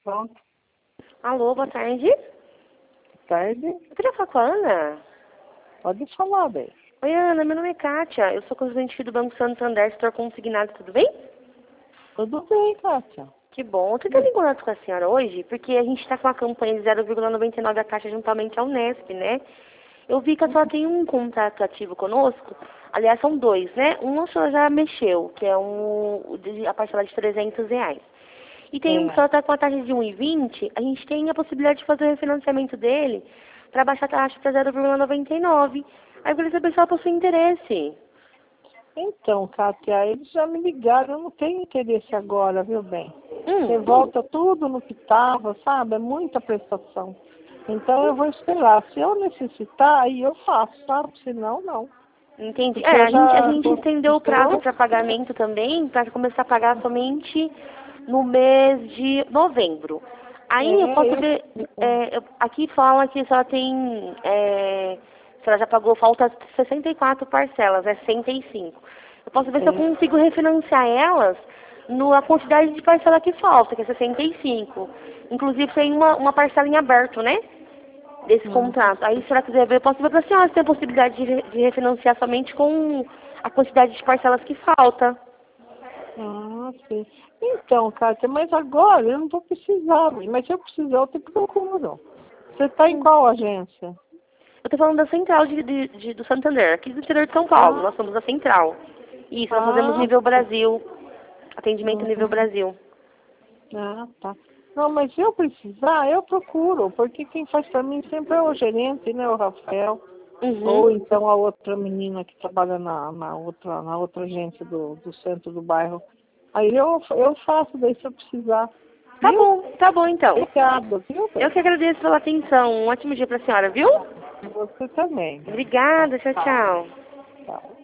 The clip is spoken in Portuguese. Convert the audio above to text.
Pronto. Alô, boa tarde. Tarde. Eu queria falar com a Ana. Pode falar, bem. Oi, Ana, meu nome é Kátia. Eu sou consulente do Banco Santander, setor consignado, tudo bem? Tudo bem, Kátia. Que bom. Eu tô tentando em contato com a senhora hoje, porque a gente está com uma campanha de 0,99 a taxa juntamente ao Unesp, né? Eu vi que a senhora tem um contrato ativo conosco. Aliás, são dois, né? Um a senhora já mexeu, que é a parcela de R$ 300. E tem um que só está com a taxa de 1,20, a gente tem a possibilidade de fazer o refinanciamento dele para baixar a taxa para 0,99. Aí eu queria saber se ela possui interesse. Então, Kátia, eles já me ligaram, eu não tenho interesse agora, viu, bem? Você volta tudo no que estava, sabe? É muita prestação. Então eu vou esperar. Se eu necessitar, aí eu faço, sabe? Senão, não. Entendi. Porque A gente estendeu o prazo para pagamento também, para começar a pagar somente no mês de novembro. Aí eu posso ver, aqui fala que só tem, se ela já pagou, falta 64 parcelas, é 65. Eu posso ver se eu consigo refinanciar elas na quantidade de parcela que falta, que é 65. Inclusive tem uma parcela em aberto, né? Desse contrato. Aí, se ela quiser ver, eu posso ver para a senhora se tem a possibilidade de refinanciar somente com a quantidade de parcelas que falta. Ah, sim. Então, Kátia, mas agora eu não vou precisar, mas se eu precisar, eu te procuro. Você está em qual agência? Eu estou falando da central do Santander, aqui do interior de São Paulo. Nós somos a central. Isso, nós fazemos nível Brasil. Atendimento nível Brasil. Ah, tá. Não, mas se eu precisar, eu procuro, porque quem faz para mim sempre é o gerente, né, o Rafael. Ou então a outra menina que trabalha na outra agência do centro do bairro. Aí eu faço daí se eu precisar. Tá bom então. Obrigada, viu? Eu que agradeço pela atenção. Um ótimo dia para a senhora, viu? Você também. Obrigada, tchau, tchau. Tchau.